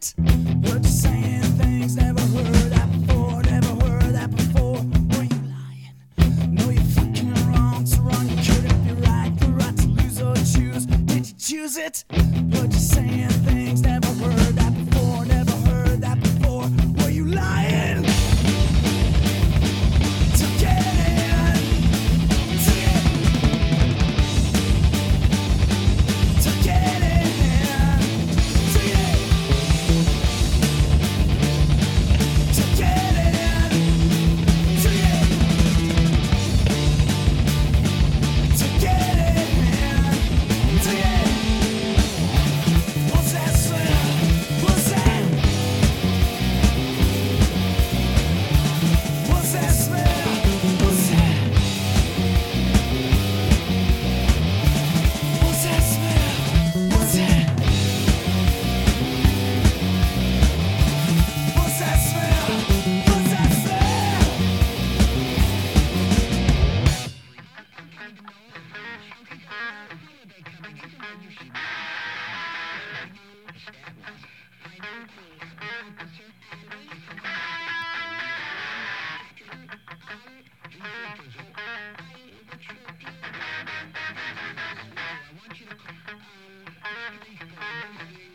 it. Heard you saying things, never heard that before, never heard that before. Were you lying? No, you're fucking wrong, so wrong you couldn't be right. The right to lose or choose, did you choose it? Heard you saying things, never heard that before, never heard that before. Were you lying? To get in, to get in, to get I want you to